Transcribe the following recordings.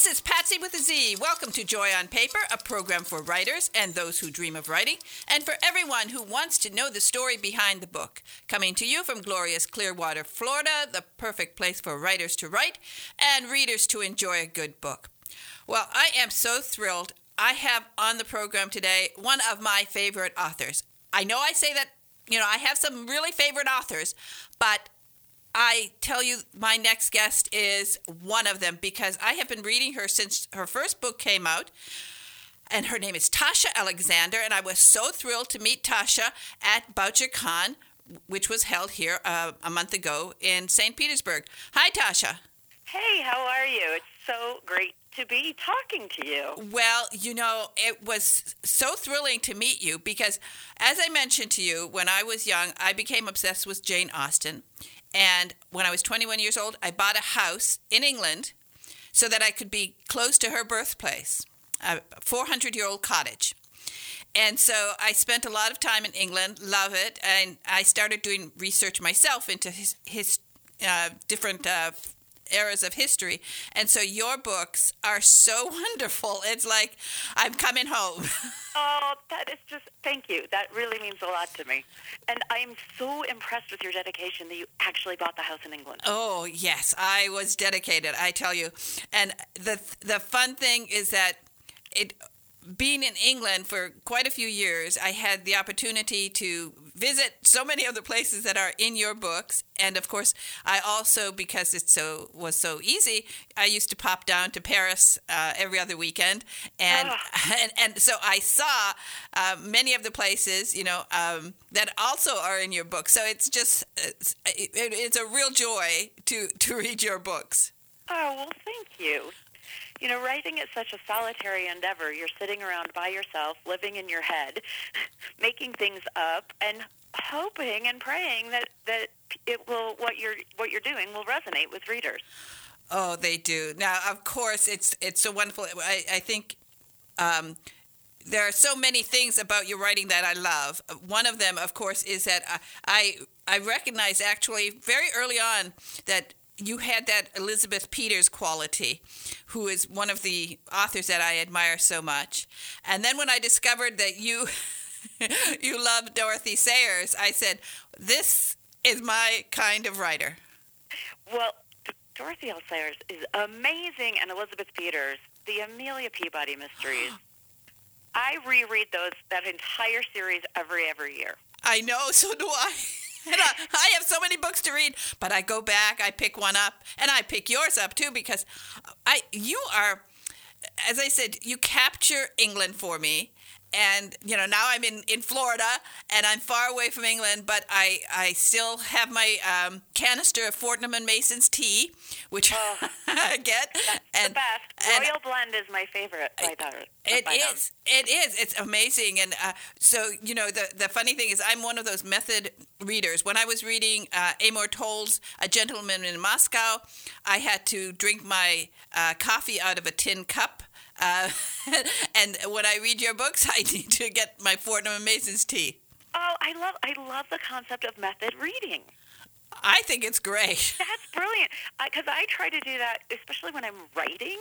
This is Patsy with a Z. Welcome to Joy on Paper, a program for writers and those who dream of writing, and for everyone who wants to know the story behind the book. Coming to you from glorious Clearwater, Florida, the perfect place for writers to write and readers to enjoy a good book. Well, I am so thrilled. I have on the program today one of my favorite authors. I know I say that, I have some really favorite authors, but I tell you, my next guest is one of them because I have been reading her since her first book came out, and her name is Tasha Alexander, and I was so thrilled to meet Tasha at BoucherCon, which was held here a month ago in St. Petersburg. Hi, Tasha. Hey, how are you? It's so great to be talking to you. Well, it was so thrilling to meet you because, as I mentioned to you, when I was young, I became obsessed with Jane Austen. And when I was 21 years old, I bought a house in England so that I could be close to her birthplace, a 400-year-old cottage. And so I spent a lot of time in England, love it, and I started doing research myself into his different eras of history. And so your books are so wonderful. It's like I'm coming home. Oh, that is just, thank you. That really means a lot to me. And I'm so impressed with your dedication that you actually bought the house in England. Oh, yes. I was dedicated, I tell you. And the fun thing is that being in England for quite a few years, I had the opportunity to visit so many of the places that are in your books. And of course, I also, because it was so easy, I used to pop down to Paris every other weekend. And so I saw many of the places, that also are in your book. So it's just, it's a real joy to read your books. Oh, well, thank you. Writing is such a solitary endeavor. You're sitting around by yourself, living in your head, making things up, and hoping and praying that it will what you're doing will resonate with readers. Oh, they do. Now, of course, it's so wonderful. I think there are so many things about your writing that I love. One of them, of course, is that I recognize actually very early on that you had that Elizabeth Peters quality, who is one of the authors that I admire so much. And then when I discovered that you love Dorothy Sayers, I said, this is my kind of writer. Well, Dorothy L. Sayers is amazing, and Elizabeth Peters, the Amelia Peabody mysteries. I reread that entire series every year. I know, so do I. And I have so many books to read, but I go back, I pick one up, and I pick yours up too because you are, as I said, you capture England for me. And, now I'm in Florida, and I'm far away from England, but I still have my canister of Fortnum & Mason's tea, which I get. That's the best. Royal Blend is my favorite. It is. It's amazing. And so, the funny thing is I'm one of those method readers. When I was reading Amor Towles' A Gentleman in Moscow, I had to drink my coffee out of a tin cup. And when I read your books, I need to get my Fortnum & Mason's tea. Oh, I love the concept of method reading. I think it's great. That's brilliant. Because I try to do that, especially when I'm writing.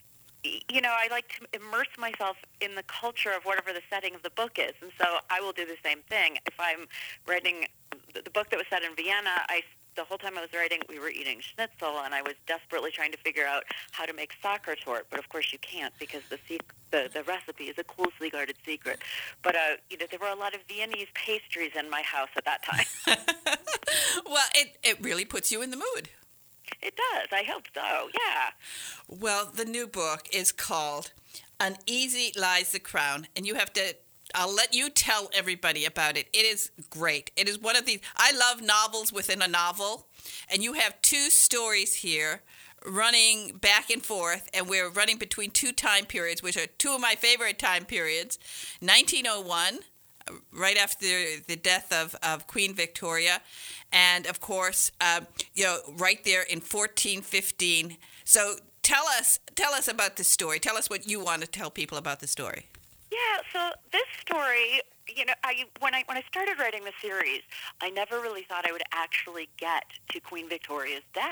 I like to immerse myself in the culture of whatever the setting of the book is. And so I will do the same thing. If I'm writing the book that was set in Vienna, the whole time I was writing, we were eating schnitzel, and I was desperately trying to figure out how to make Sauerkraut. But of course, you can't because the recipe is a closely guarded secret. But there were a lot of Viennese pastries in my house at that time. Well, it really puts you in the mood. It does. I hope so. Yeah. Well, the new book is called Uneasy Lies the Crown, and I'll let you tell everybody about it. It is great. It is one of these. I love novels within a novel, and you have two stories here running back and forth, and we're running between two time periods, which are two of my favorite time periods. 1901, right after the death of Queen Victoria, and of course, right there in 1415. So tell us about the story. Tell us what you want to tell people about the story. Yeah, so this story, when I started writing the series, I never really thought I would actually get to Queen Victoria's death.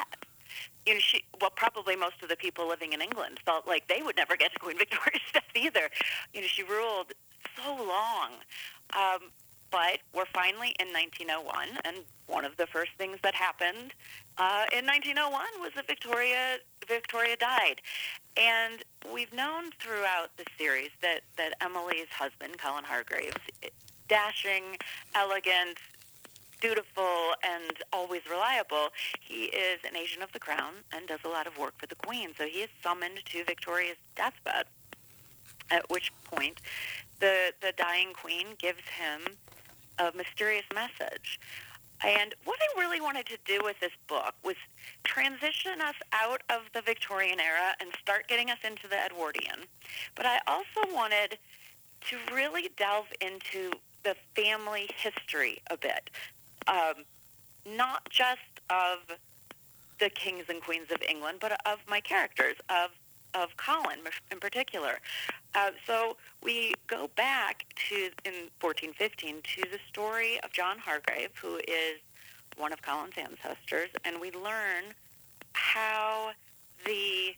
probably most of the people living in England felt like they would never get to Queen Victoria's death either. She ruled so long. But we're finally in 1901, and one of the first things that happened in 1901 was that Victoria died. And we've known throughout the series that Emily's husband, Colin Hargraves, dashing, elegant, dutiful, and always reliable, he is an agent of the crown and does a lot of work for the Queen. So he is summoned to Victoria's deathbed, at which point the dying Queen gives him a mysterious message. And what I really wanted to do with this book was transition us out of the Victorian era and start getting us into the Edwardian. But I also wanted to really delve into the family history a bit, not just of the kings and queens of England, but of my characters, of Colin in particular. So we go back to, in 1415, to the story of John Hargrave, who is one of Colin's ancestors, and we learn how he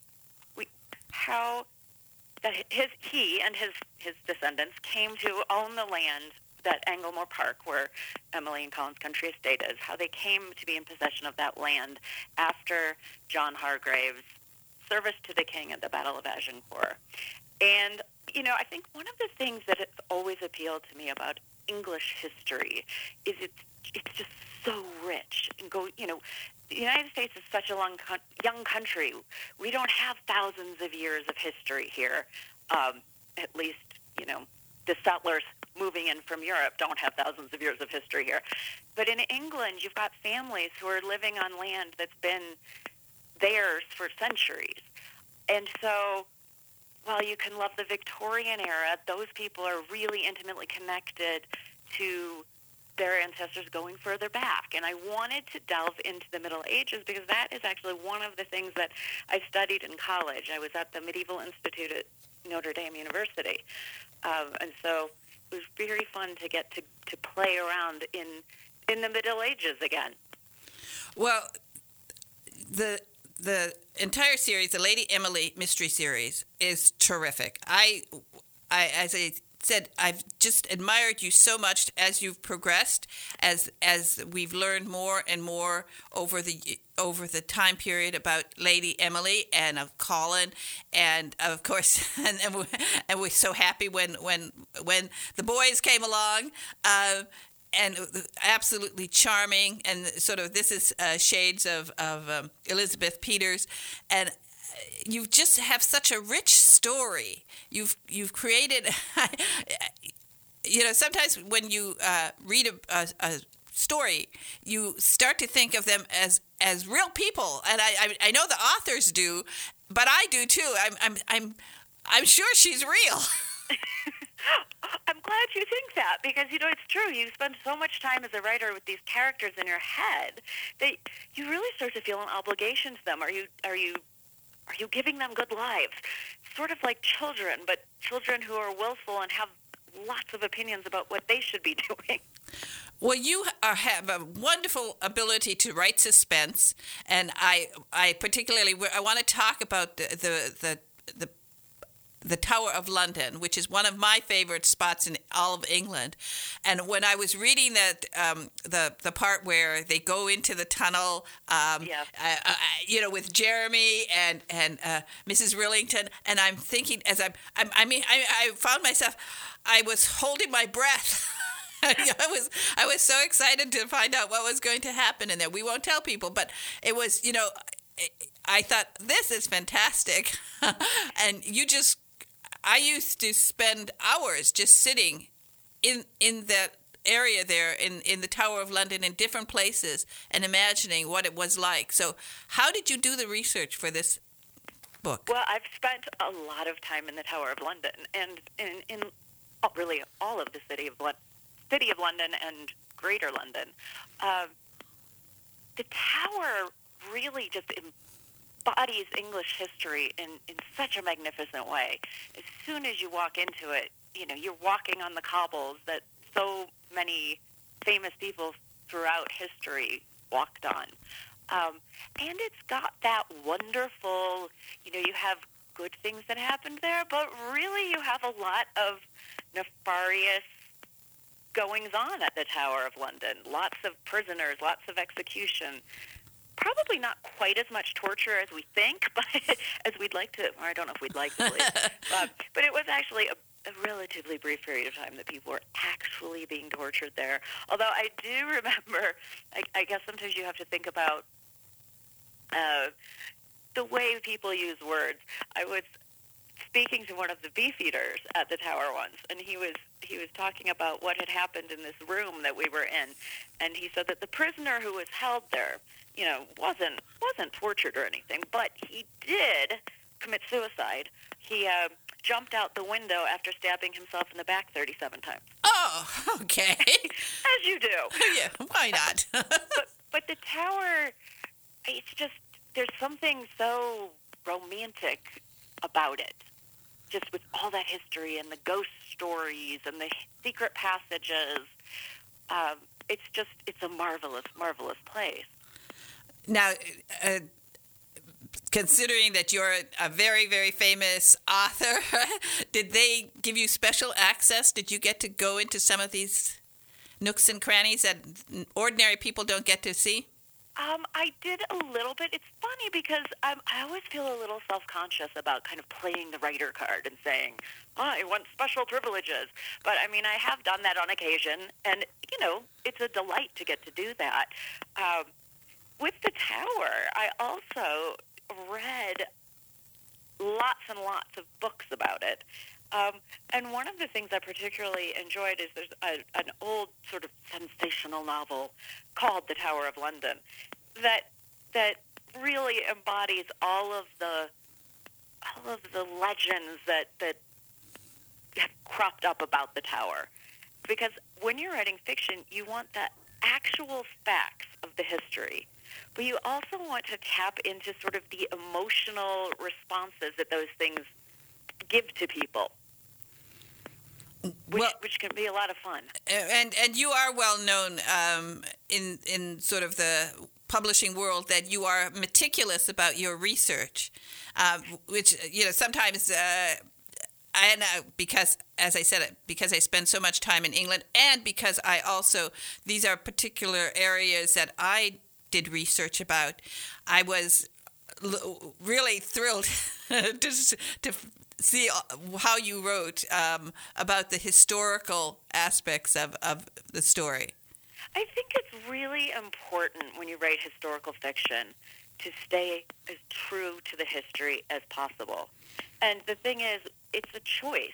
and his descendants came to own the land that Anglemore Park, where Emily and Colin's country estate is, how they came to be in possession of that land after John Hargrave's service to the king at the Battle of Agincourt. And, I think one of the things that has always appealed to me about English history is it's just so rich. And the United States is such a young country. We don't have thousands of years of history here. At least, the settlers moving in from Europe don't have thousands of years of history here. But in England, you've got families who are living on land that's been theirs for centuries. And so while you can love the Victorian era, those people are really intimately connected to their ancestors going further back. And I wanted to delve into the Middle Ages because that is actually one of the things that I studied in college. I was at the Medieval Institute at Notre Dame University. And so it was very fun to get to play around in the Middle Ages again. Well, the entire series, the Lady Emily mystery series, is terrific. I as I said, I've just admired you so much as you've progressed, as we've learned more and more over the time period about Lady Emily and of Colin, and of course, and we're so happy when the boys came along. And absolutely charming, and sort of this is shades of Elizabeth Peters, and you just have such a rich story. You've created, sometimes when you read a story, you start to think of them as real people, and I know the authors do, but I do too. I'm sure she's real. I'm glad you think that because, it's true. You spend so much time as a writer with these characters in your head that you really start to feel an obligation to them. Are you giving them good lives? Sort of like children, but children who are willful and have lots of opinions about what they should be doing. Well, you have a wonderful ability to write suspense, and I particularly I want to talk about the Tower of London, which is one of my favorite spots in all of England. And when I was reading that, the part where they go into the tunnel, with Jeremy and Mrs. Rillington, and I'm thinking I found myself, I was holding my breath. I was so excited to find out what was going to happen in there. We won't tell people, but it was, I thought, this is fantastic. And I used to spend hours just sitting in that area there in the Tower of London in different places and imagining what it was like. So how did you do the research for this book? Well, I've spent a lot of time in the Tower of London and in really all of the City of London and Greater London. The Tower really just embodies English history in such a magnificent way. As soon as you walk into it, you're walking on the cobbles that so many famous people throughout history walked on. And it's got that wonderful, you have good things that happened there, but really you have a lot of nefarious goings-on at the Tower of London. Lots of prisoners, lots of execution. Probably not quite as much torture as we think, but as we'd like to, or I don't know if we'd like to believe. But it was actually a relatively brief period of time that people were actually being tortured there. Although I do remember, I guess sometimes you have to think about the way people use words. I was speaking to one of the beefeaters at the tower once, and he was talking about what had happened in this room that we were in, and he said that the prisoner who was held there, wasn't tortured or anything, but he did commit suicide. He jumped out the window after stabbing himself in the back 37 times. Oh, okay. As you do. Yeah, why not? but the tower, it's just, there's something so romantic about it, just with all that history and the ghost stories and the secret passages. It's a marvelous, marvelous place. Now, considering that you're a very, very famous author, did they give you special access? Did you get to go into some of these nooks and crannies that ordinary people don't get to see? I did a little bit. It's funny because I always feel a little self-conscious about kind of playing the writer card and saying, I want special privileges. But, I mean, I have done that on occasion, and, it's a delight to get to do that. With the tower, I also read lots and lots of books about it. And one of the things I particularly enjoyed is there's an old sort of sensational novel called The Tower of London that really embodies all of the legends that have cropped up about the tower. Because when you're writing fiction, you want the actual facts of the history, but you also want to tap into sort of the emotional responses that those things give to people. Which can be a lot of fun. And you are well known in sort of the publishing world that you are meticulous about your research, which sometimes because, as I said, because I spend so much time in England, and because I also, these are particular areas that I did research about, I was really thrilled to see how you wrote about the historical aspects of the story. I think it's really important when you write historical fiction to stay as true to the history as possible. And the thing is, it's a choice.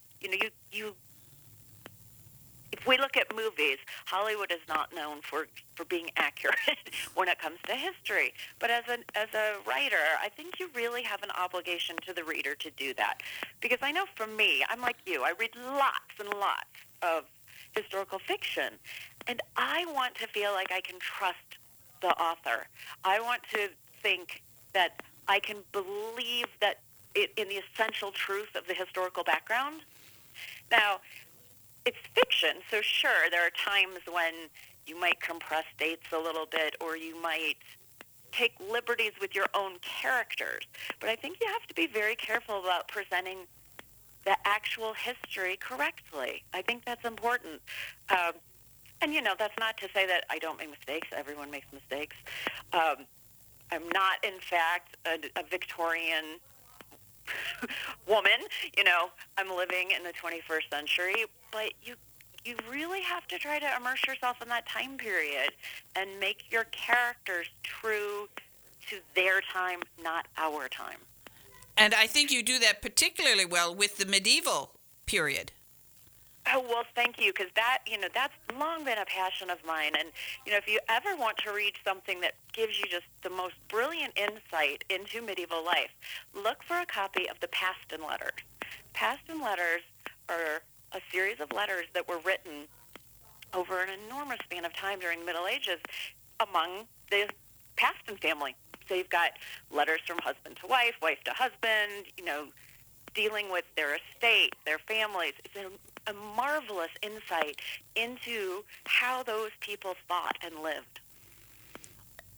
If we look at movies, Hollywood is not known for being accurate when it comes to history. But as a writer, I think you really have an obligation to the reader to do that. Because I know for me, I'm like you, I read lots and lots of historical fiction, and I want to feel like I can trust the author. I want to think that I can believe that in the essential truth of the historical background. Now, it's fiction, so sure, there are times when you might compress dates a little bit, or you might take liberties with your own characters. But I think you have to be very careful about presenting the actual history correctly. I think that's important. And, that's not to say that I don't make mistakes. Everyone makes mistakes. I'm not, in fact, a Victorian woman. I'm living in the 21st century, but you really have to try to immerse yourself in that time period and make your characters true to their time, not our time. And I think you do that particularly well with the medieval period. Oh, well, thank you, because that's long been a passion of mine. And, if you ever want to read something that gives you just the most brilliant insight into medieval life, look for a copy of the Paston Letters. Paston Letters are a series of letters that were written over an enormous span of time during the Middle Ages among the Paston family. So you've got letters from husband to wife to husband, dealing with their estate, their families. It's a marvelous insight into how those people thought and lived.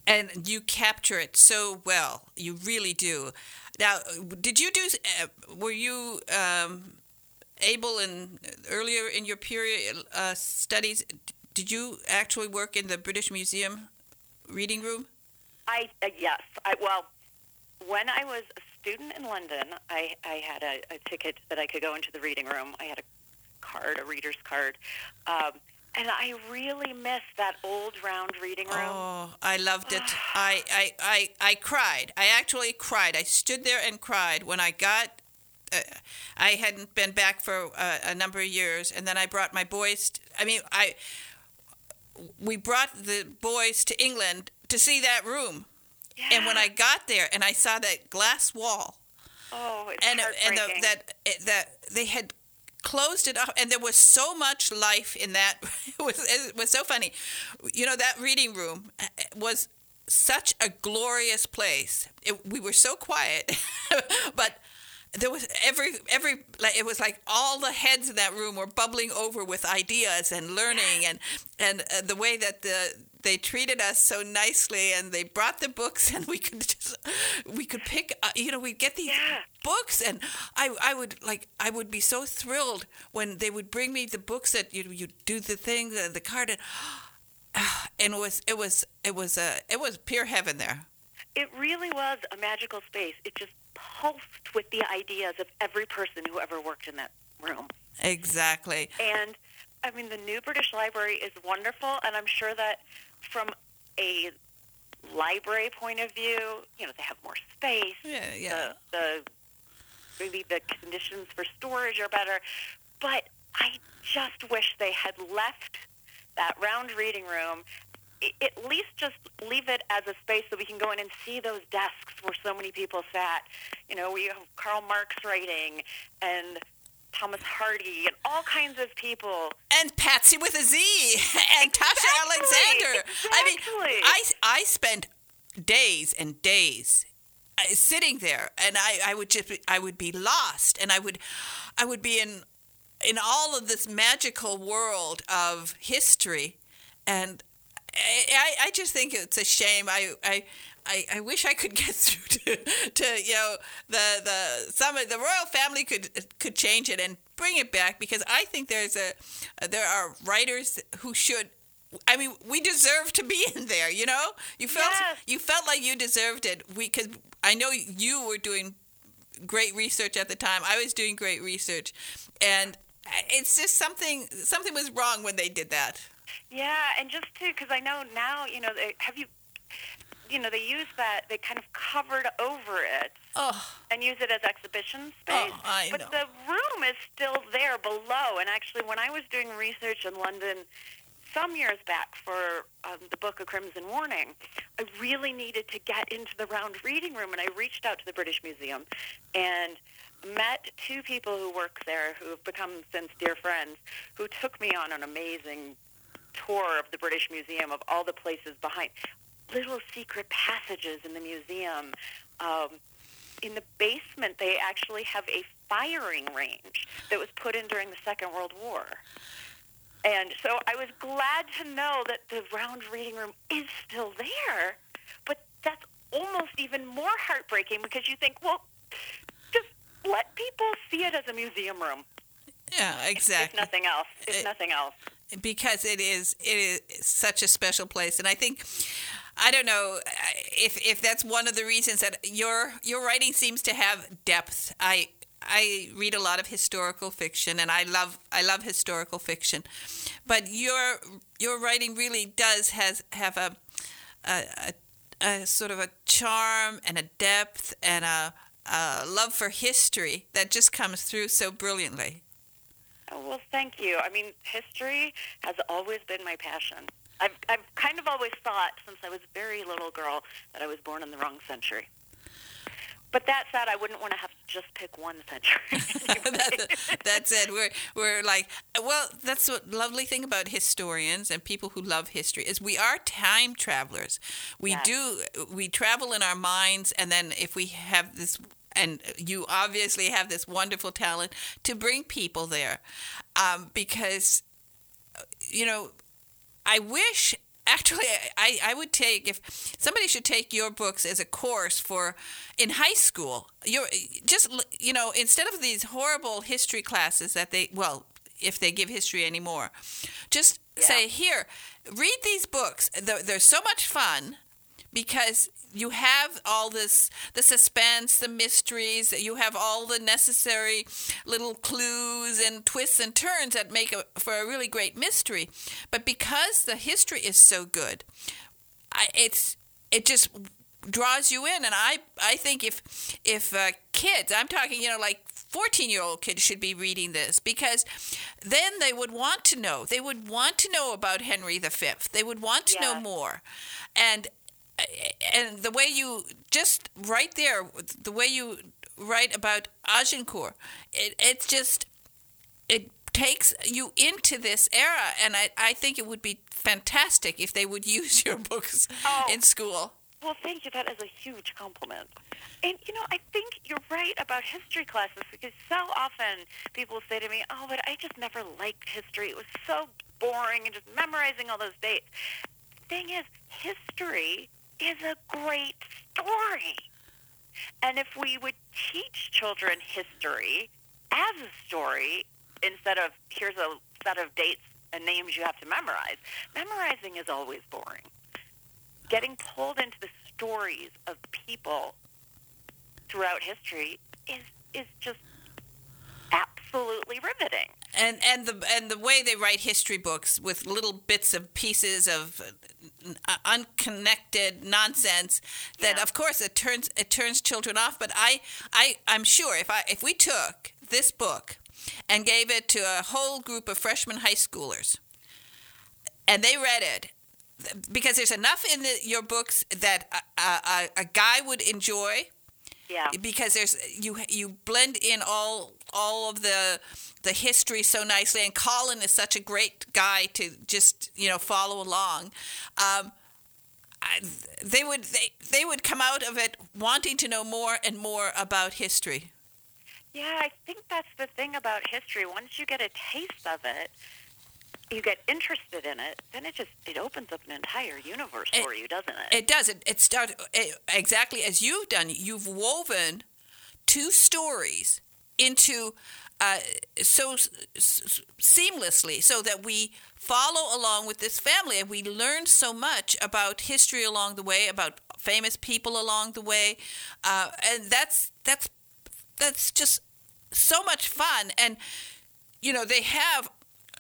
And you capture it so well. You really do. Now, were you able earlier in your period studies, did you actually work in the British Museum reading room? Yes. Well, when I was a student in London, I had a ticket that I could go into the reading room. I had a reader's card. And I really miss that old round reading room. Oh, I loved it. I cried. I actually cried. I stood there and cried when I got. I hadn't been back for a number of years, and then I brought my boys. We brought the boys to England to see that room, Yeah. and when I got there and I saw that glass wall, it's and heartbreaking. that they had closed it up, and there was so much life in that. It was so funny. That reading room was such a glorious place. We were so quiet, but there was it was like all the heads in that room were bubbling over with ideas and learning, and the way that they treated us so nicely, and they brought the books, and we could pick, we'd get these books, and I would be so thrilled when they would bring me the books that you do the thing, the card, and it was pure heaven there. It really was a magical space. It just pulsed with the ideas of every person who ever worked in that room. Exactly. And the New British Library is wonderful, and I'm sure that from a library point of view, they have more space. Yeah. Maybe the conditions for storage are better. But I just wish they had left that round reading room, at least just leave it as a space so we can go in and see those desks where so many people sat. We have Karl Marx writing, and Thomas Hardy, and all kinds of people. And Patsy with a Z, and Tasha Alexander. Exactly. I spent days and days sitting there, and I would be lost, and I would be in all of this magical world of history, and I just think it's a shame. I wish I could get through to the royal family could change it and bring it back, because I think there are writers who should. We deserve to be in there. You felt like you deserved it. Because I know you were doing great research at the time. I was doing great research, and it's just something was wrong when they did that. Yeah, and just too, because I know now, they use that, they kind of covered over it and use it as exhibition space. Oh, I know. But the room is still there below. And actually, when I was doing research in London some years back for the book A Crimson Warning, I really needed to get into the round reading room, and I reached out to the British Museum and met two people who work there who have become since dear friends, who took me on an amazing tour of the British Museum, of all the places behind, little secret passages in the museum. In the basement, they actually have a firing range that was put in during the Second World War. And so I was glad to know that the round reading room is still there, but that's almost even more heartbreaking, because you think, well, just let people see it as a museum room. Yeah, exactly. If nothing else. Because it is such a special place, and I think, I don't know if that's one of the reasons that your writing seems to have depth. I read a lot of historical fiction, and I love historical fiction, but your writing really does have a sort of a charm and a depth and a love for history that just comes through so brilliantly. Oh, well, thank you. History has always been my passion. I've kind of always thought, since I was a very little girl, that I was born in the wrong century. But that said, I wouldn't want to have to just pick one century. That's it. We're like, well, that's what lovely thing about historians and people who love history is we are time travelers. We travel in our minds, and then if we have this. And you obviously have this wonderful talent to bring people there, because, I wish actually, I would take, if somebody should take your books as a course in high school, instead of these horrible history classes that if they give history anymore, just say, here, read these books. They're so much fun because you have all this, the suspense, the mysteries, you have all the necessary little clues and twists and turns that make for a really great mystery. But because the history is so good, it just draws you in. And I think if kids, I'm talking, like 14-year-old kids should be reading this, because then they would want to know. They would want to know about Henry V. They would want to know more. And the way you just right there, the way you write about Agincourt, it takes you into this era. And I think it would be fantastic if they would use your books in school. Well, thank you. That is a huge compliment. And, I think you're right about history classes, because so often people say to me, but I just never liked history. It was so boring and just memorizing all those dates. The thing is, history is a great story. And if we would teach children history as a story, instead of here's a set of dates and names you have to memorize, memorizing is always boring. Getting pulled into the stories of people throughout history is just absolutely riveting. And the way they write history books with little bits of pieces of unconnected nonsense that of course it turns children off. But I'm sure if we took this book and gave it to a whole group of freshman high schoolers and they read it, because there's enough in your books that a guy would enjoy. Yeah. Because you blend in all of the history so nicely, and Colin is such a great guy to just follow along. They would come out of it wanting to know more and more about history. Yeah, I think that's the thing about history. Once you get a taste of it, you get interested in it, then it opens up an entire universe for you, doesn't it? It does. It starts exactly as you've done. You've woven two stories into so seamlessly, so that we follow along with this family, and we learn so much about history along the way, about famous people along the way, and that's just so much fun. And they have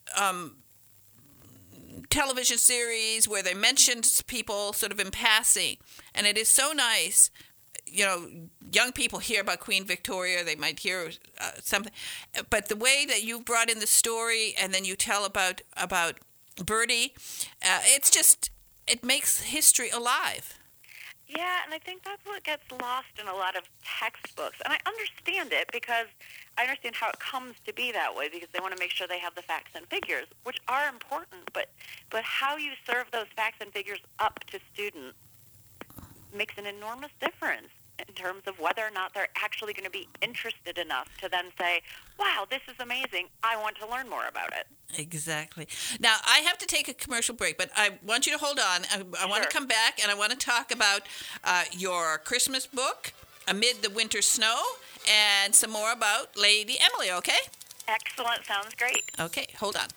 television series where they mention people sort of in passing, and it is so nice. Young people hear about Queen Victoria, they might hear something, but the way that you brought in the story and then you tell about Bertie, it makes history alive. Yeah, and I think that's what gets lost in a lot of textbooks. And I understand it, because I understand how it comes to be that way, because they want to make sure they have the facts and figures, which are important, but how you serve those facts and figures up to students makes an enormous difference in terms of whether or not they're actually going to be interested enough to then say, wow, this is amazing, I want to learn more about it. Exactly. Now, I have to take a commercial break, but I want you to hold on. I want to come back, and I want to talk about your Christmas book, Amid the Winter Snow, and some more about Lady Emily, okay? Excellent. Sounds great. Okay, hold on.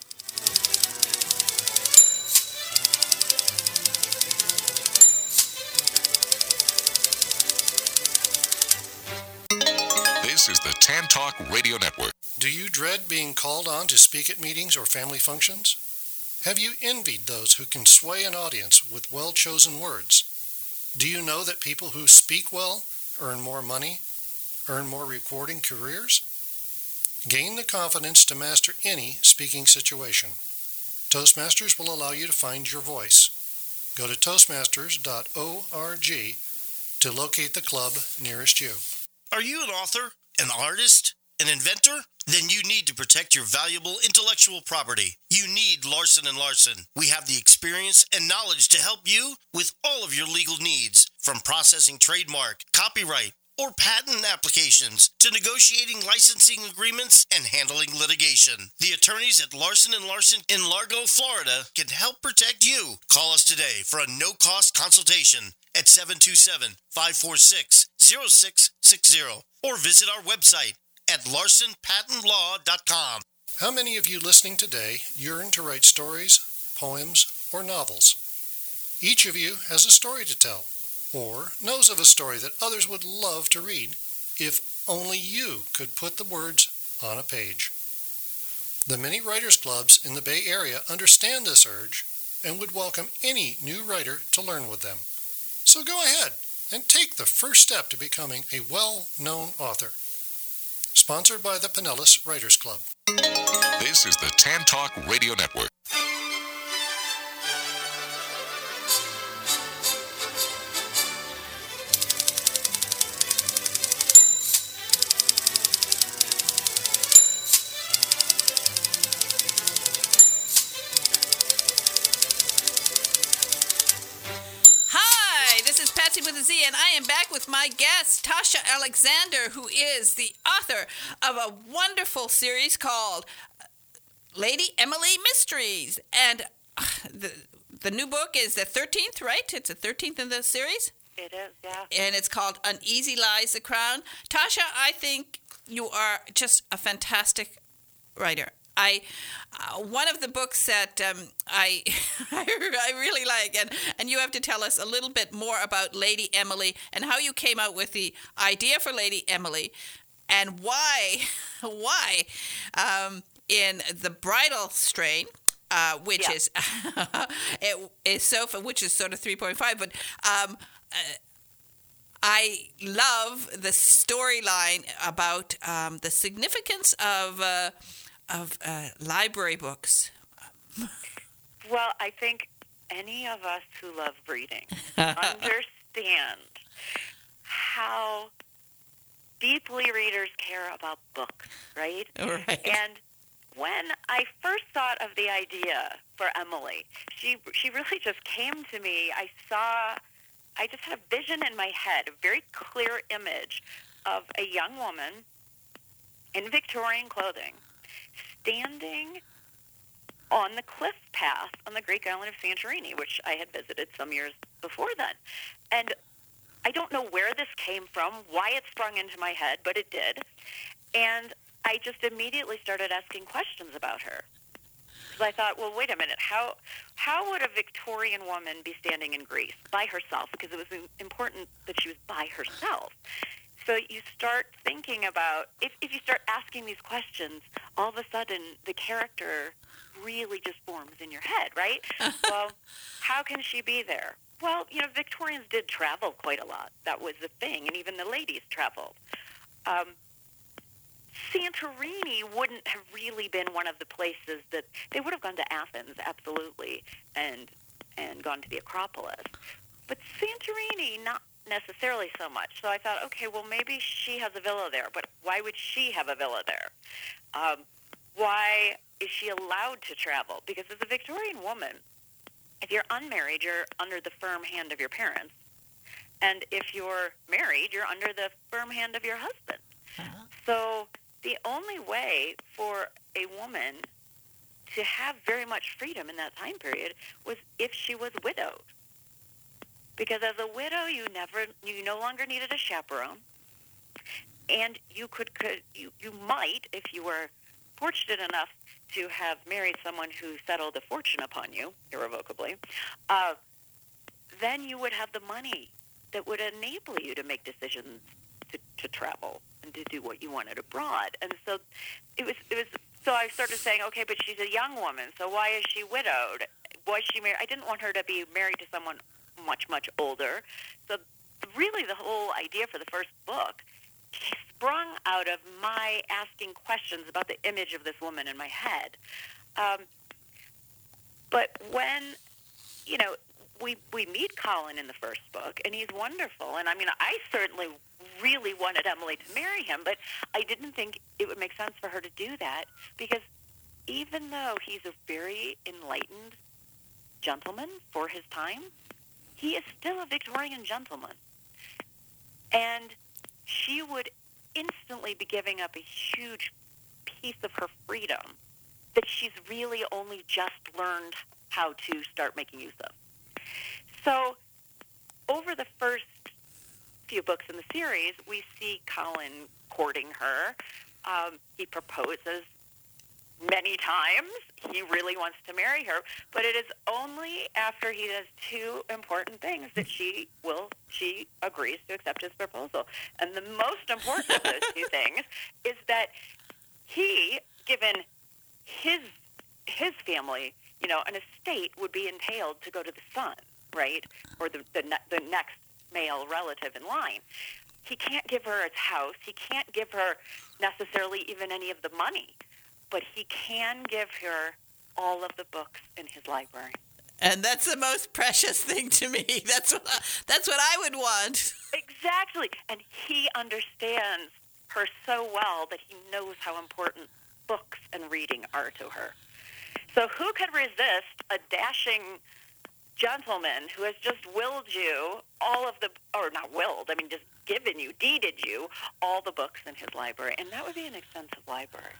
This is the Tan Talk Radio Network. Do you dread being called on to speak at meetings or family functions? Have you envied those who can sway an audience with well-chosen words? Do you know that people who speak well earn more money, earn more rewarding careers? Gain the confidence to master any speaking situation. Toastmasters will allow you to find your voice. Go to toastmasters.org to locate the club nearest you. Are you an author, an artist, an inventor? Then you need to protect your valuable intellectual property. You need Larson & Larson. We have the experience and knowledge to help you with all of your legal needs, from processing trademark, copyright, or patent applications to negotiating licensing agreements and handling litigation. The attorneys at Larson & Larson in Largo, Florida can help protect you. Call us today for a no-cost consultation at 727-546-0660 or visit our website at larsonpatentlaw.com. How many of you listening today yearn to write stories, poems, or novels? Each of you has a story to tell, or knows of a story that others would love to read if only you could put the words on a page. The many writers' clubs in the Bay Area understand this urge and would welcome any new writer to learn with them. So go ahead and take the first step to becoming a well-known author. Sponsored by the Pinellas Writers Club. This is the Tan Talk Radio Network. With a Z, and I am back with my guest, Tasha Alexander, who is the author of a wonderful series called Lady Emily Mysteries. And the new book is the 13th, right? It's the 13th in the series? It is, yeah. And it's called Uneasy Lies the Crown. Tasha, I think you are just a fantastic writer. One of the books that I really like, and you have to tell us a little bit more about Lady Emily and how you came out with the idea for Lady Emily, and why in the bridal strain, which is is Sofa, which is sort of 3.5, but I love the storyline about the significance of library books. Well, I think any of us who love reading understand how deeply readers care about books, right? Right. And when I first thought of the idea for Emily, she really just came to me. I just had a vision in my head, a very clear image of a young woman in Victorian clothing standing on the cliff path on the Greek island of Santorini, which I had visited some years before then. And I don't know where this came from, why it sprung into my head, but it did. And I just immediately started asking questions about her. Because I thought, well, wait a minute, how would a Victorian woman be standing in Greece by herself? Because it was important that she was by herself. So you start thinking about, if you start asking these questions, all of a sudden the character really just forms in your head, right? Well, how can she be there? Well, Victorians did travel quite a lot. That was the thing, and even the ladies traveled. Santorini wouldn't have really been one of the places that they would have gone to Athens, absolutely, and gone to the Acropolis. But Santorini, not necessarily so much. So I thought, okay, well, maybe she has a villa there, but why would she have a villa there? Why is she allowed to travel? Because as a Victorian woman, if you're unmarried, you're under the firm hand of your parents. And if you're married, you're under the firm hand of your husband. Uh-huh. So the only way for a woman to have very much freedom in that time period was if she was widowed. Because as a widow, you no longer needed a chaperone, and you might, if you were fortunate enough to have married someone who settled a fortune upon you irrevocably, then you would have the money that would enable you to make decisions to travel and to do what you wanted abroad. And so it was. So I started saying, okay, but she's a young woman, so why is she widowed? Was she married? I didn't want her to be married to someone much, much older. So really the whole idea for the first book sprung out of my asking questions about the image of this woman in my head. But when, we meet Colin in the first book, and he's wonderful. And, I certainly really wanted Emily to marry him, but I didn't think it would make sense for her to do that because even though he's a very enlightened gentleman for his time, he is still a Victorian gentleman. And she would instantly be giving up a huge piece of her freedom that she's really only just learned how to start making use of. So over the first few books in the series, we see Colin courting her. He proposes many times. He really wants to marry her, but it is only after he does two important things that she agrees to accept his proposal. And the most important of those two things is that he, given his family, an estate would be entailed to go to the son, right, or the next male relative in line. He can't give her his house. He can't give her necessarily even any of the money, but he can give her all of the books in his library. And that's the most precious thing to me. That's what I would want. Exactly. And he understands her so well that he knows how important books and reading are to her. So who could resist a dashing gentleman who has just willed you all of the, or not willed, just given you, deeded you all the books in his library? And that would be an extensive library.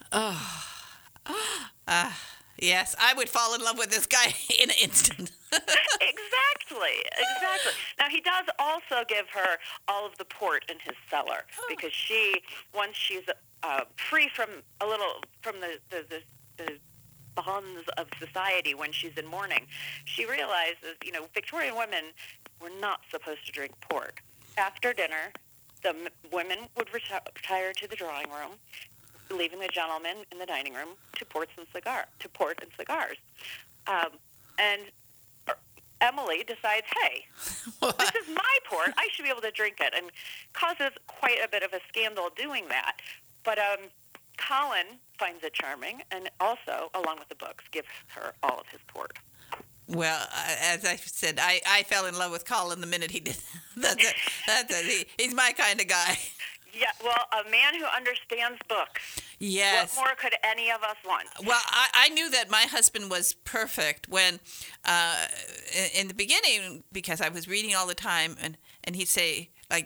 Yes, I would fall in love with this guy in an instant. Exactly. Now, he does also give her all of the port in his cellar because once she's free from the bonds of society when she's in mourning, she realizes, Victorian women were not supposed to drink port. After dinner, the women would retire to the drawing room, leaving the gentlemen in the dining room to port and cigars. And Emily decides, hey, this is my port. I should be able to drink it, and causes quite a bit of a scandal doing that. But Colin finds it charming, and also, along with the books, gives her all of his port. Well, as I said, I fell in love with Colin the minute he did. That's it. He's my kind of guy. Yeah, well, a man who understands books. Yes. What more could any of us want? Well, I knew that my husband was perfect when, in the beginning, because I was reading all the time, and he'd say,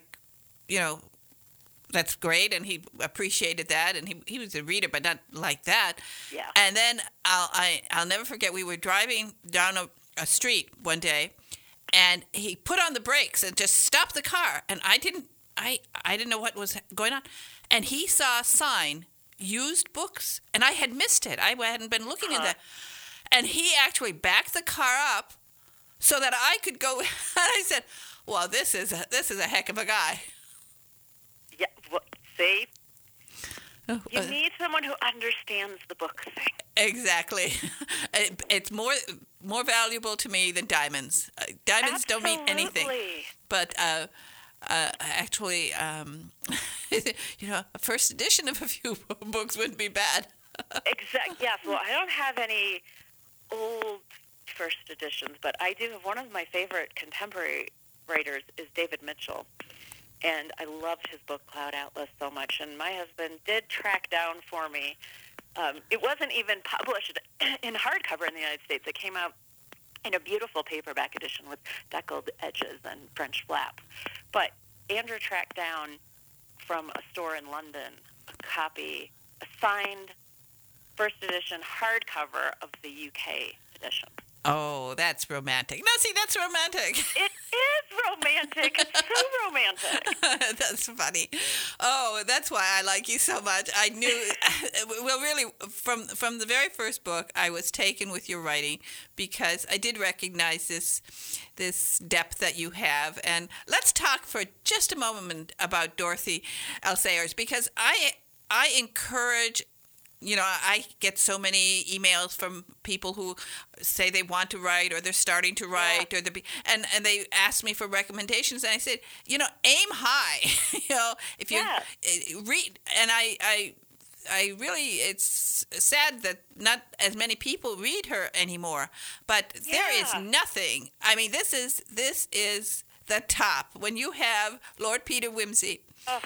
that's great, and he appreciated that, and he was a reader, but not like that. Yeah. And then I'll never forget, we were driving down a street one day, and he put on the brakes and just stopped the car, and I didn't know what was going on, and he saw a sign, used books, and I had missed it. I hadn't been looking at that, and he actually backed the car up so that I could go. And I said, "Well, this is a heck of a guy." Yeah, well, see, you need someone who understands the book thing. Exactly. It's more valuable to me than diamonds. Diamonds Don't mean anything. But actually, a first edition of a few books wouldn't be bad. Exactly. Yes. Well, I don't have any old first editions, but I do have one of my favorite contemporary writers is David Mitchell. And I loved his book, Cloud Atlas, so much. And my husband did track down for me. It wasn't even published in hardcover in the United States. It came out in a beautiful paperback edition with deckled edges and French flap. But Andrew tracked down from a store in London a signed first edition hardcover of the UK edition. Oh, that's romantic. No, see, that's romantic. It is romantic. It's so romantic. That's funny. Oh, that's why I like you so much. I knew, well, really, from the very first book, I was taken with your writing because I did recognize this depth that you have. And let's talk for just a moment about Dorothy L. Sayers, because I encourage. I get so many emails from people who say they want to write or they're starting to write, and they ask me for recommendations. And I said, aim high. If you read, and I really, it's sad that not as many people read her anymore. But there is nothing. I mean, this is the top. When you have Lord Peter Wimsey. Oh.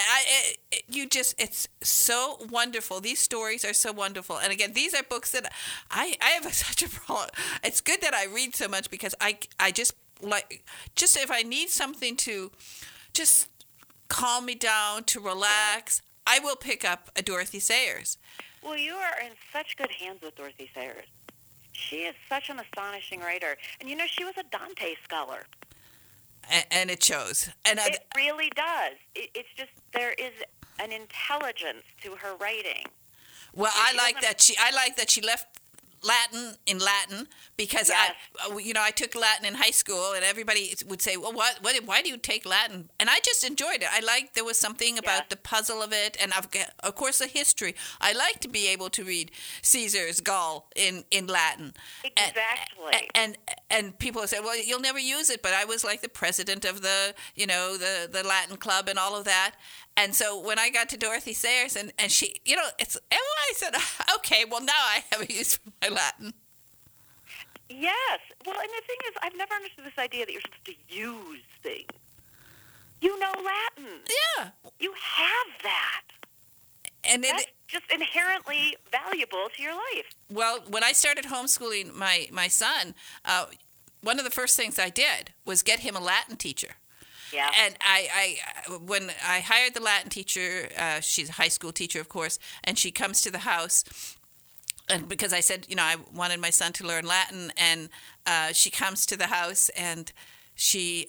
It's so wonderful. These stories are so wonderful. And again, these are books that I have such a problem. It's good that I read so much because I just if I need something to just calm me down, to relax, I will pick up a Dorothy Sayers. Well, you are in such good hands with Dorothy Sayers. She is such an astonishing writer. And, she was a Dante scholar. And it shows. And it really does. It's just there is an intelligence to her writing. Well, I like that she left Latin in Latin because yes. I took Latin in high school, and everybody would say, "Well, why do you take Latin?" And I just enjoyed it. There was something about the puzzle of it, and of course the history. I like to be able to read Caesar's Gaul in Latin. Exactly. And people say, "Well, you'll never use it," but I was like the president of the Latin club and all of that. And so when I got to Dorothy Sayers and she, I said, okay, well, now I have a use for my Latin. Yes. Well, and the thing is, I've never understood this idea that you're supposed to use things. You know Latin. Yeah. You have that. And that's just inherently valuable to your life. Well, when I started homeschooling my son, one of the first things I did was get him a Latin teacher. Yeah. And when I hired the Latin teacher, she's a high school teacher, of course, and she comes to the house, and because I said, I wanted my son to learn Latin, and she comes to the house, and she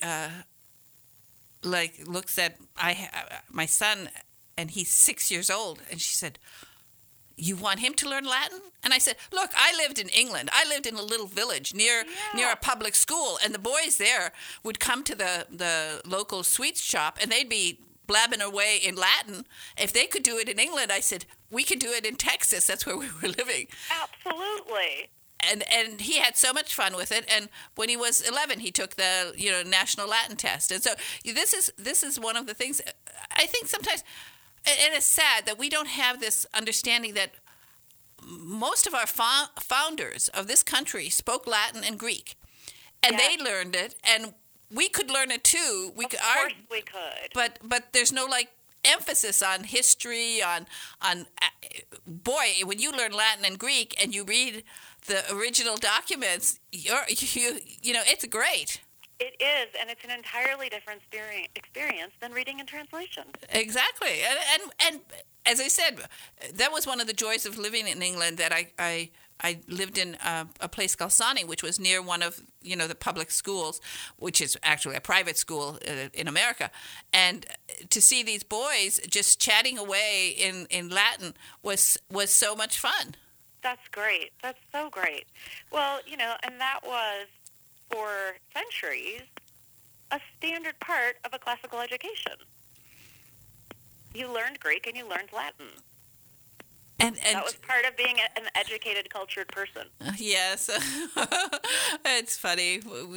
looks at my son, and he's 6 years old, and she said, "You want him to learn Latin?" And I said, "Look, I lived in England. I lived in a little village near a public school, and the boys there would come to the local sweets shop, and they'd be blabbing away in Latin. If they could do it in England," I said, "we could do it in Texas. That's where we were living." Absolutely. And he had so much fun with it. And when he was 11, he took the National Latin Test. And so this is one of the things I think sometimes. It is sad that we don't have this understanding that most of our founders of this country spoke Latin and Greek, and they learned it, and we could learn it too. Of course we could. But there's no emphasis on history, on boy, when you learn Latin and Greek and you read the original documents, it's great. It is, and it's an entirely different experience than reading in translation. Exactly, and as I said, that was one of the joys of living in England. That I lived in a place called Sonning, which was near one of the public schools, which is actually a private school in America, and to see these boys just chatting away in Latin was so much fun. That's great. That's so great. Well, and that was, for centuries, a standard part of a classical education. You learned Greek and you learned Latin. And that was part of being an educated, cultured person. Yes. It's funny.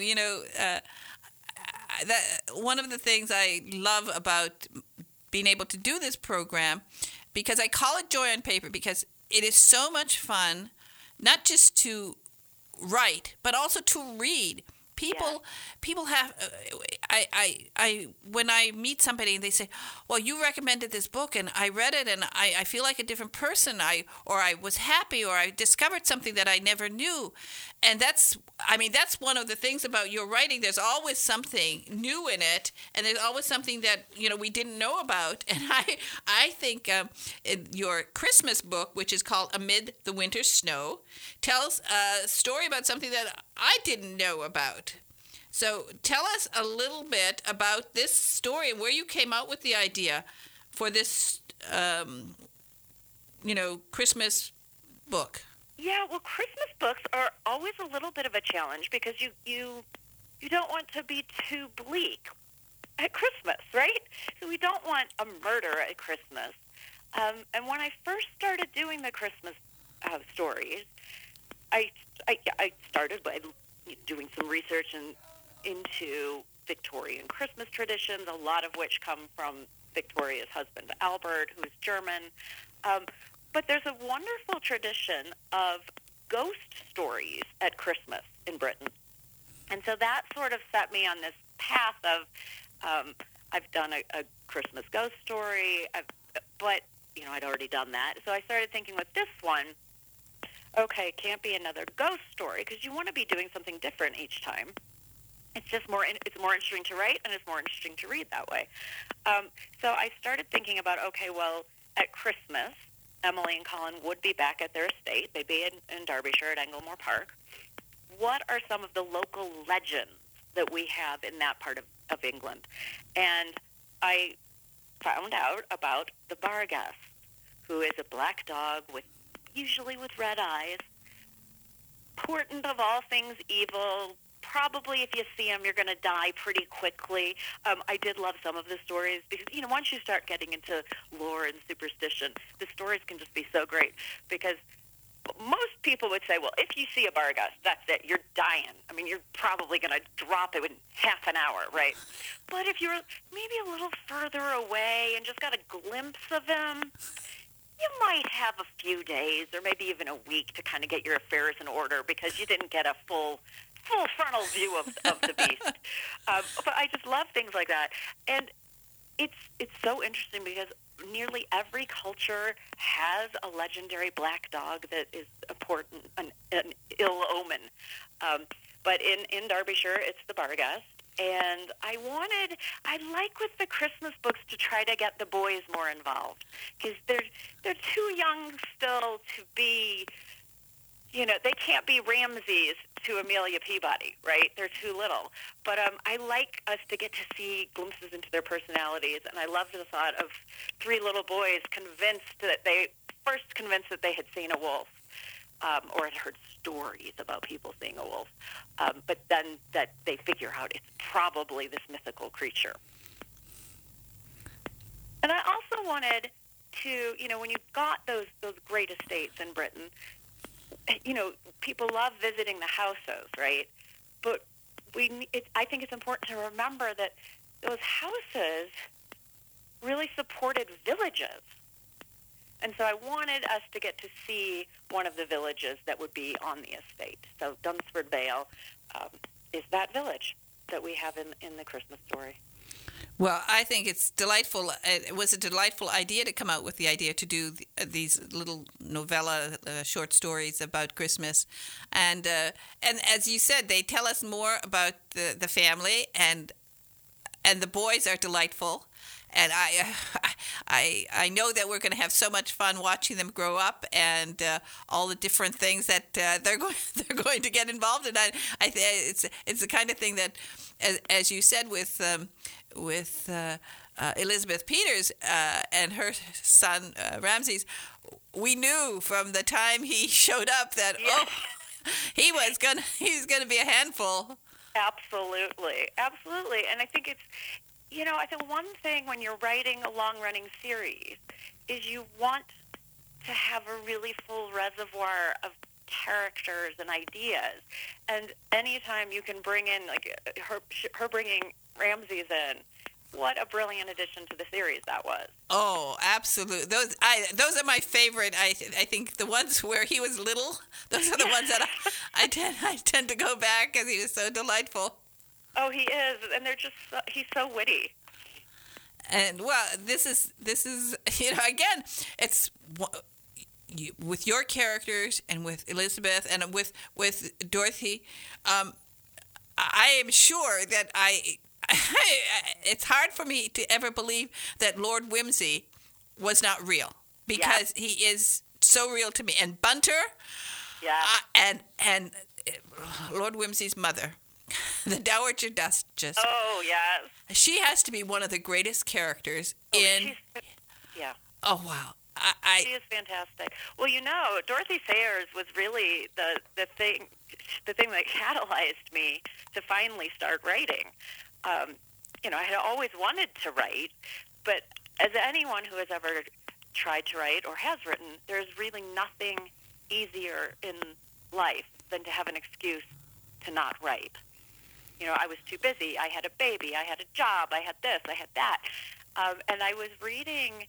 That one of the things I love about being able to do this program, because I call it Joy on Paper, because it is so much fun, not just to write, but also to read. People have. I when I meet somebody and they say, "Well, you recommended this book and I read it and I feel like a different person. I was happy, or I discovered something that I never knew," and that's one of the things about your writing. There's always something new in it, and there's always something that we didn't know about. And I think in your Christmas book, which is called Amid the Winter Snow, tells a story about something that I didn't know about. So tell us a little bit about this story and where you came out with the idea for this, Christmas book. Yeah, well, Christmas books are always a little bit of a challenge because you don't want to be too bleak at Christmas, right? So we don't want a murder at Christmas. And when I first started doing the Christmas stories, I started by doing some research into Victorian Christmas traditions, a lot of which come from Victoria's husband, Albert, who is German. But there's a wonderful tradition of ghost stories at Christmas in Britain. And so that sort of set me on this path of, I've done a Christmas ghost story, but, I'd already done that. So I started thinking with this one, okay, can't be another ghost story, because you want to be doing something different each time. It's just it's more interesting to write, and it's more interesting to read that way. So I started thinking about, okay, well, at Christmas, Emily and Colin would be back at their estate. They'd be in Derbyshire at Englemore Park. What are some of the local legends that we have in that part of England? And I found out about the Barghest, who is a black dog usually with red eyes, portent of all things evil. Probably if you see him, you're going to die pretty quickly. I did love some of the stories because, once you start getting into lore and superstition, the stories can just be so great because most people would say, well, if you see a Barghest, that's it. You're dying. I mean, you're probably going to drop it in half an hour, right? But if you're maybe a little further away and just got a glimpse of him, you might have a few days or maybe even a week to kind of get your affairs in order because you didn't get a full frontal view of the beast. But I just love things like that. And it's so interesting because nearly every culture has a legendary black dog that is an ill omen. But in Derbyshire, it's the Barghest. And I like with the Christmas books to try to get the boys more involved because they're too young still to be, they can't be Ramses to Amelia Peabody, right? They're too little. But I like us to get to see glimpses into their personalities, and I love the thought of three little boys convinced that they had seen a wolf or had heard stories about people seeing a wolf, but then that they figure out it's probably this mythical creature. And I also wanted to, when you've got those great estates in Britain, people love visiting the houses, right? But I think it's important to remember that those houses really supported villages. And so I wanted us to get to see one of the villages that would be on the estate. So Dunsford Vale is that village that we have in the Christmas story. Well, I think it's delightful. It was a delightful idea to come out with the idea to do these little novella short stories about Christmas. And as you said, they tell us more about the family, and the boys are delightful. And I know that we're going to have so much fun watching them grow up and all the different things that they're going to get involved in. I think it's the kind of thing that, as you said, with Elizabeth Peters and her son Ramses, we knew from the time he showed up that he's going to be a handful. Absolutely, and I think it's. I think one thing when you're writing a long-running series is you want to have a really full reservoir of characters and ideas. And anytime you can bring in, like, her bringing Ramses in, what a brilliant addition to the series that was. Oh, absolutely. Those are my favorite. I think the ones where he was little, those are the ones that I tend to go back because he was so delightful. Oh, he is, and he's so witty. And well, this is again, it's with your characters and with Elizabeth and with Dorothy. I am sure that it's hard for me to ever believe that Lord Whimsy was not real because he is so real to me. And Bunter, and Lord Whimsy's mother. The Dowager Duchess. Oh, yes. She has to be one of the greatest characters in... Oh, wow. She is fantastic. Well, Dorothy Sayers was really the thing that catalyzed me to finally start writing. I had always wanted to write, but as anyone who has ever tried to write or has written, there's really nothing easier in life than to have an excuse to not write. I was too busy. I had a baby. I had a job. I had this. I had that. And I was rereading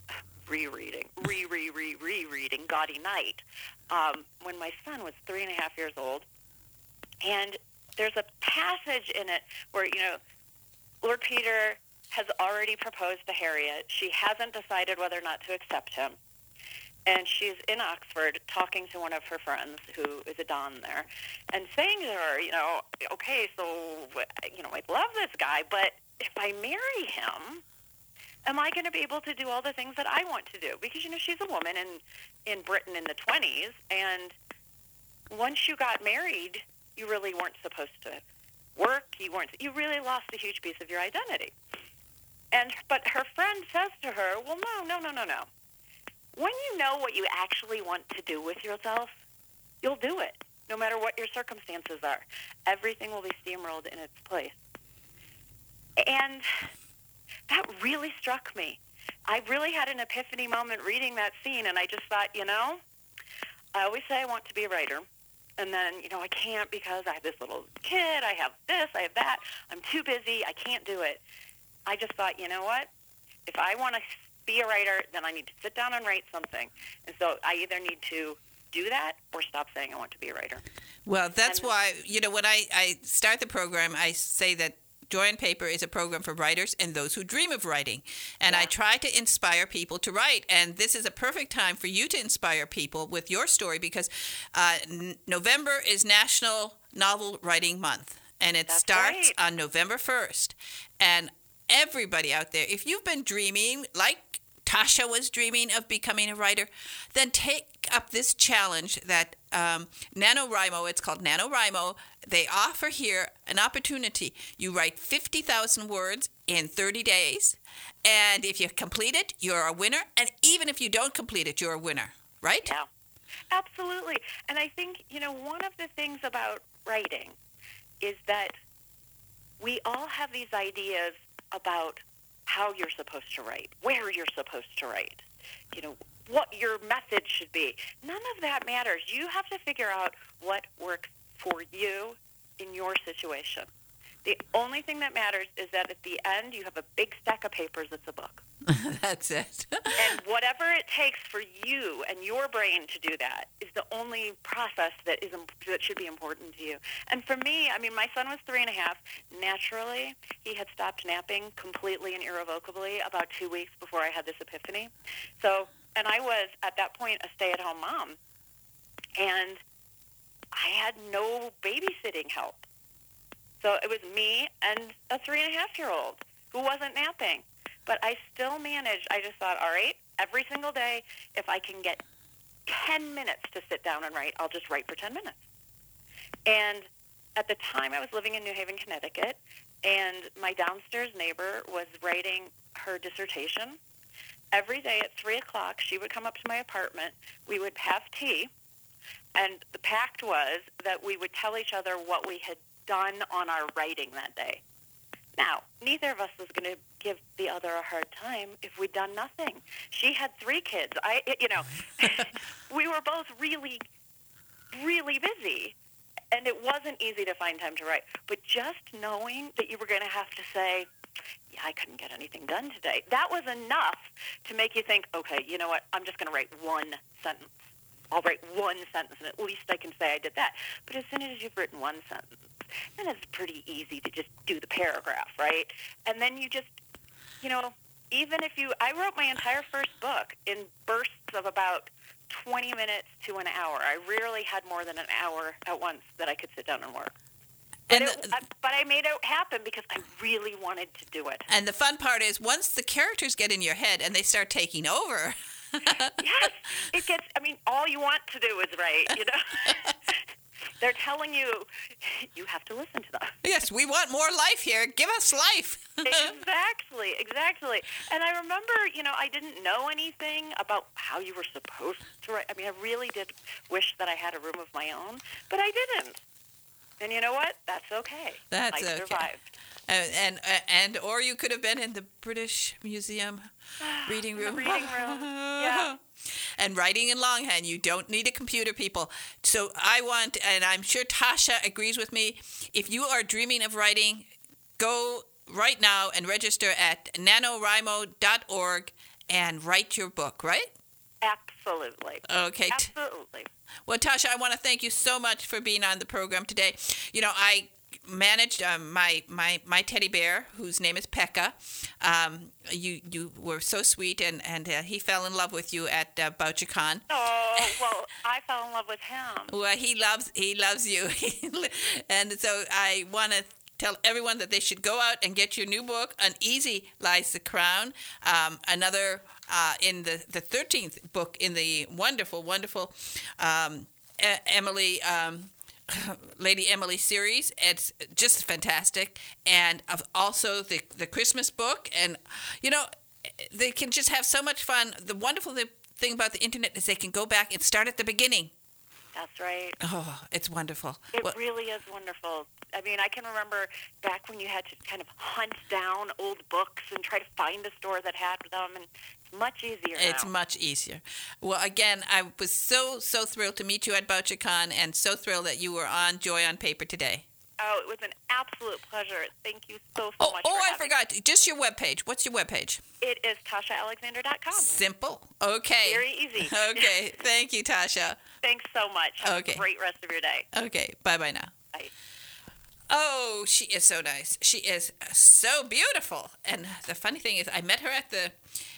Gaudy Night when my son was 3.5 years old. And there's a passage in it where, Lord Peter has already proposed to Harriet. She hasn't decided whether or not to accept him. And she's in Oxford talking to one of her friends who is a don there and saying to her, okay, so, I love this guy, but if I marry him, am I going to be able to do all the things that I want to do? Because, she's a woman in Britain in the 20s, and once you got married, you really weren't supposed to work. You really lost a huge piece of your identity. But her friend says to her, well, no. When you know what you actually want to do with yourself, you'll do it, no matter what your circumstances are. Everything will be steamrolled in its place. And that really struck me. I really had an epiphany moment reading that scene, and I just thought, I always say I want to be a writer. And then, I can't because I have this little kid, I have this, I have that. I'm too busy, I can't do it. I just thought, you know what? If I want to be a writer, then I need to sit down and write something. And so I either need to do that or stop saying I want to be a writer. Well, that's why, when I start the program, I say that Joy on Paper is a program for writers and those who dream of writing. And I try to inspire people to write. And this is a perfect time for you to inspire people with your story because November is National Novel Writing Month. And it starts on November 1st. And everybody out there, if you've been dreaming, like Tasha was dreaming of becoming a writer, then take up this challenge that NaNoWriMo, it's called NaNoWriMo, they offer here an opportunity. You write 50,000 words in 30 days, and if you complete it, you're a winner. And even if you don't complete it, you're a winner, right? Yeah, absolutely. And I think, one of the things about writing is that we all have these ideas about how you're supposed to write, where you're supposed to write, what your method should be. None of that matters. You have to figure out what works for you in your situation. The only thing that matters is that at the end you have a big stack of papers that's a book. That's it. And whatever it takes for you and your brain to do that is the only process that should be important to you. And for me, my son was 3.5. Naturally, he had stopped napping completely and irrevocably about 2 weeks before I had this epiphany. And I was, at that point, a stay-at-home mom. And I had no babysitting help. So it was me and a 3.5-year-old who wasn't napping. But I still managed. I just thought, all right, every single day, if I can get 10 minutes to sit down and write, I'll just write for 10 minutes. And at the time, I was living in New Haven, Connecticut, and my downstairs neighbor was writing her dissertation. Every day at 3 o'clock, she would come up to my apartment. We would have tea, and the pact was that we would tell each other what we had done on our writing that day. Now, neither of us was going to give the other a hard time if we'd done nothing. She had 3 kids. We were both really, really busy, and it wasn't easy to find time to write. But just knowing that you were going to have to say, yeah, I couldn't get anything done today, that was enough to make you think, okay, you know what, I'm just going to write one sentence. I'll write one sentence, and at least I can say I did that. But as soon as you've written one sentence, then it's pretty easy to just do the paragraph, right? And then you just, I wrote my entire first book in bursts of about 20 minutes to an hour. I rarely had more than an hour at once that I could sit down and work. But I made it happen because I really wanted to do it. And the fun part is once the characters get in your head and they start taking over. Yes, it gets, all you want to do is write, They're telling you, you have to listen to them. Yes, we want more life here. Give us life. Exactly. And I remember, I didn't know anything about how you were supposed to write. I really did wish that I had a room of my own, but I didn't. And you know what? That's okay. I survived. Or you could have been in the British Museum reading room. The reading room, yeah. And writing in longhand. You don't need a computer, people. So I want, and I'm sure Tasha agrees with me, if you are dreaming of writing, go right now and register at nanowrimo.org and write your book, right? Absolutely. Okay. Absolutely. Well, Tasha, I want to thank you so much for being on the program today. managed my teddy bear, whose name is Pekka. You were so sweet, and he fell in love with you at Bouchercon. Oh, well, I fell in love with him. Well, he loves you, and so I want to tell everyone that they should go out and get your new book, Uneasy Lies the Crown. Another in the 13th book in the wonderful Emily. Lady Emily series. It's just fantastic. And also the Christmas book. And, they can just have so much fun. The wonderful thing about the internet is they can go back and start at the beginning. That's right. Oh, it's wonderful. It really is wonderful. I mean, I can remember back when you had to kind of hunt down old books and try to find a store that had them, and it's much easier now. It's much easier. Well, again, I was so thrilled to meet you at Bouchercon, and so thrilled that you were on Joy on Paper today. Oh, it was an absolute pleasure. Thank you so much Oh, for I having forgot. Just your webpage. What's your webpage? It is TashaAlexander.com. Simple. Okay. Very easy. Okay. Thank you, Tasha. Thanks so much. Have Okay. a great rest of your day. Okay. Bye-bye now. Bye. Oh, she is so nice. She is so beautiful. And the funny thing is, I met her at the,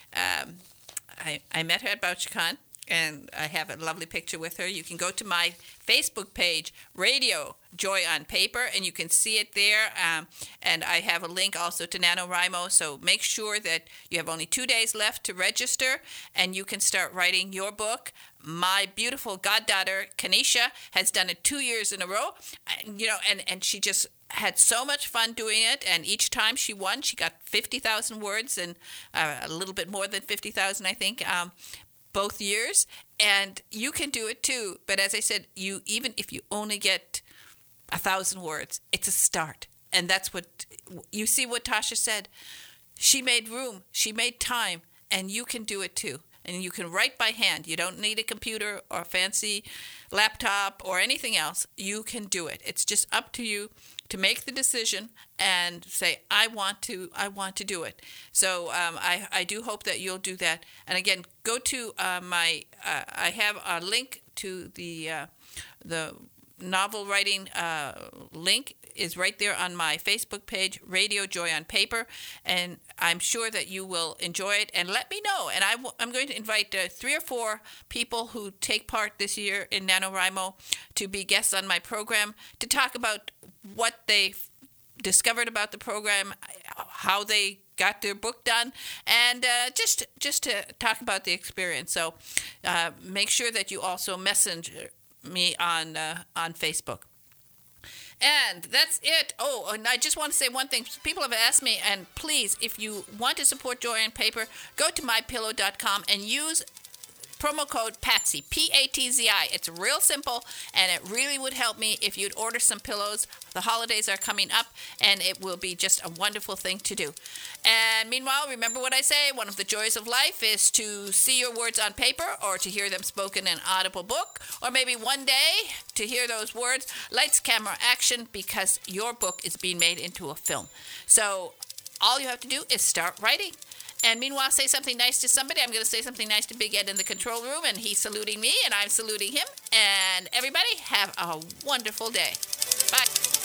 I met her at Bouchercon, and I have a lovely picture with her. You can go to my Facebook page, Radio Joy on Paper, and you can see it there. And I have a link also to NaNoWriMo, so make sure that you have only 2 days left to register, and you can start writing your book. My beautiful goddaughter, Kanisha, has done it 2 years in a row, and she just had so much fun doing it, and each time she won, she got 50,000 words, and a little bit more than 50,000, I think, both years, and you can do it too. But as I said, even if you only get 1,000 words, it's a start. And that's what, you see what Tasha said. She made room, she made time, and you can do it too. And you can write by hand. You don't need a computer or a fancy laptop or anything else. You can do it. It's just up to you to make the decision and say, I want to do it. So I do hope that you'll do that. And again, go to I have a link to the novel writing link is right there on my Facebook page, Radio Joy on Paper, and I'm sure that you will enjoy it. And let me know. And I'm going to invite 3 or 4 people who take part this year in NaNoWriMo to be guests on my program to talk about what they discovered about the program, how they got their book done, and just to talk about the experience. So make sure that you also message me on Facebook. And that's it. Oh, and I just want to say one thing. People have asked me, and please, if you want to support Joy on Paper, go to mypillow.com and use promo code PATSY, P-A-T-Z-I. It's real simple, and it really would help me if you'd order some pillows. The holidays are coming up, and it will be just a wonderful thing to do. And meanwhile, remember what I say, one of the joys of life is to see your words on paper or to hear them spoken in an audible book, or maybe one day to hear those words, lights, camera, action, because your book is being made into a film. So all you have to do is start writing. And meanwhile, say something nice to somebody. I'm going to say something nice to Big Ed in the control room, and he's saluting me, and I'm saluting him. And everybody, have a wonderful day. Bye.